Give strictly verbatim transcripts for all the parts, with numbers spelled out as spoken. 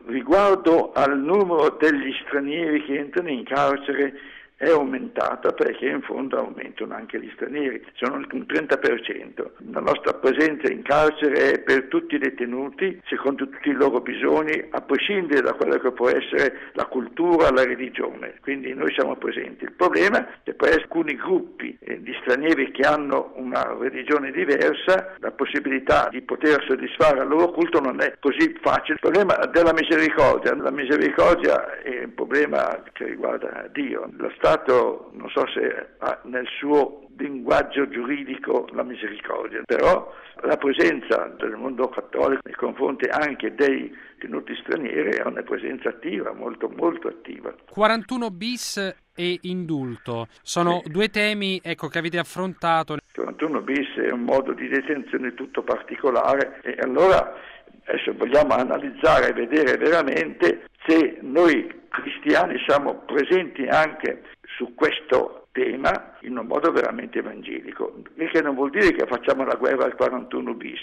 Riguardo al numero degli stranieri che entrano in carcere, è aumentata perché in fondo aumentano anche gli stranieri, sono un trenta per cento. La nostra presenza in carcere è per tutti i detenuti, secondo tutti i loro bisogni, a prescindere da quello che può essere la cultura, la religione, quindi noi siamo presenti. Il problema è che per alcuni gruppi eh, di stranieri che hanno una religione diversa, la possibilità di poter soddisfare il loro culto non è così facile. Il problema della misericordia, la misericordia è un problema che riguarda Dio. Lo Stato non so se ha nel suo linguaggio giuridico la misericordia, però la presenza del mondo cattolico nei confronti anche dei detenuti stranieri è una presenza attiva, molto molto attiva. quarantuno bis e indulto sono sì. due temi ecco, che avete affrontato. quarantuno bis è un modo di detenzione tutto particolare e allora adesso vogliamo analizzare e vedere veramente se noi cristiani siamo presenti anche su questo tema in un modo veramente evangelico, il che non vuol dire che facciamo la guerra al quarantuno bis.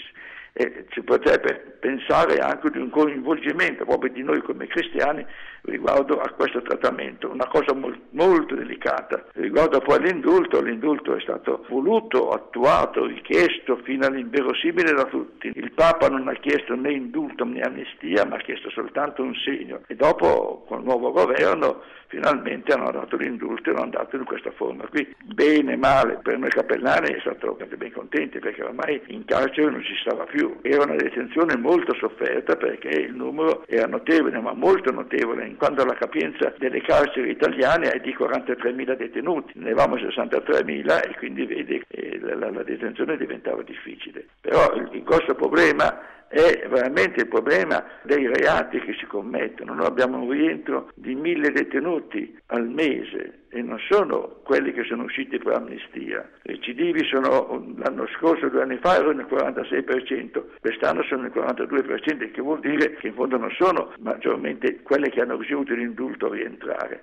E si potrebbe pensare anche di un coinvolgimento proprio di noi come cristiani riguardo a questo trattamento, una cosa molt, molto delicata. Riguardo poi all'indulto, l'indulto è stato voluto, attuato, richiesto fino all'inverosimile da tutti. Il Papa non ha chiesto né indulto né amnistia, ma ha chiesto soltanto un segno e dopo col nuovo governo finalmente hanno dato l'indulto e l'hanno dato in questa forma qui. Bene, male, per noi cappellani è stato ben contenti perché ormai in carcere non si stava più. Era una detenzione molto sofferta perché il numero era notevole, ma molto notevole, in quanto la capienza delle carceri italiane è di quarantatremila detenuti, ne avevamo sessantatremila e quindi vedi che la, la, la detenzione diventava difficile. Però il, il grosso problema è veramente il problema dei reati che si commettono. Noi abbiamo un rientro di mille detenuti al mese e non sono quelli che sono usciti per amnistia. I recidivi sono l'anno scorso, due anni fa, erano il quarantasei per cento, quest'anno sono il quarantadue per cento, che vuol dire che in fondo non sono maggiormente quelli che hanno ricevuto l'indulto a rientrare.